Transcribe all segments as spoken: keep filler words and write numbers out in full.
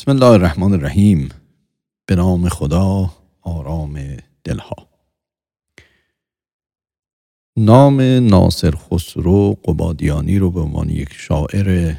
بسم الله الرحمن الرحیم. به نام خدا، آرام دلها. نام ناصر خسرو قبادیانی رو به عنوان یک شاعر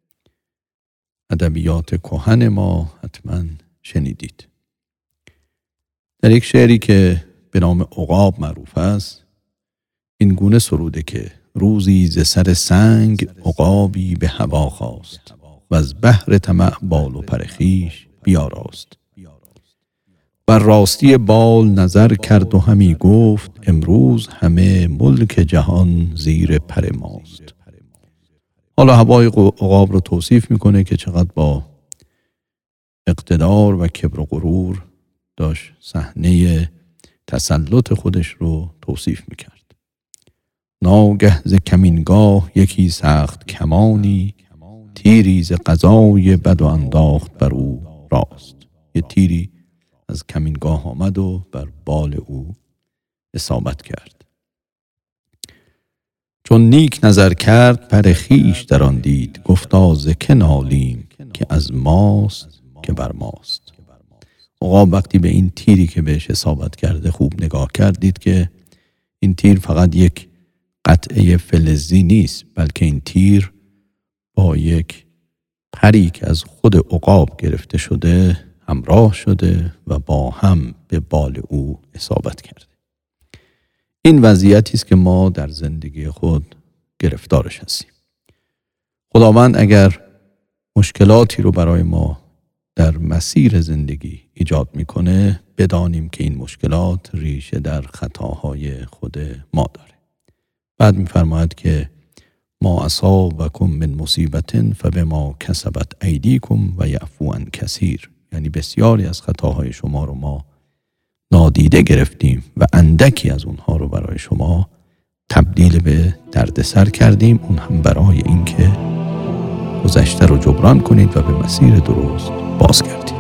ادبیات کهن ما حتما شنیدید. در یک شعری که به نام عقاب معروف است، این گونه سروده که روزی ز سر سنگ عقابی به هوا خواست و از بحر طمع بال و پر خویش بیاراست. بر راستی بال نظر کرد و همی گفت امروز همه ملک جهان زیر پر ماست. حالا هوای عقاب رو توصیف میکنه که چقدر با اقتدار و کبر و غرور داشت صحنه تسلط خودش رو توصیف میکرد. ناگه ز کمینگاه یکی سخت کمانی، تیری ز قضای بد و انداخت بر او راست. یه تیری از کمینگاه آمد و بر بال او اصابت کرد. چون نیک نظر کرد پر خویش در آن دید، گفتا ز که نالیم که از ماست که بر ماست. عقاب وقتی به این تیری که بهش اصابت کرده خوب نگاه کرد، دید که این تیر فقط یک قطعه فلزی نیست، بلکه این تیر با یک پری که از خود عقاب گرفته شده همراه شده و با هم به بال او اصابت کرده. این وضعیتی است که ما در زندگی خود گرفتارش هستیم. خداوند اگر مشکلاتی رو برای ما در مسیر زندگی ایجاد میکنه، بدانیم که این مشکلات ریشه در خطاهای خود ما داره. بعد میفرماید که ما اصابکم من مصیبت فبما کسبت ایدیکم و یعفو عن کثیر. یعنی بسیاری از خطاهای شما رو ما نادیده گرفتیم و اندکی از اونها رو برای شما تبدیل به دردسر کردیم، اون هم برای اینکه گذشته رو جبران کنید و به مسیر درست بازگردید.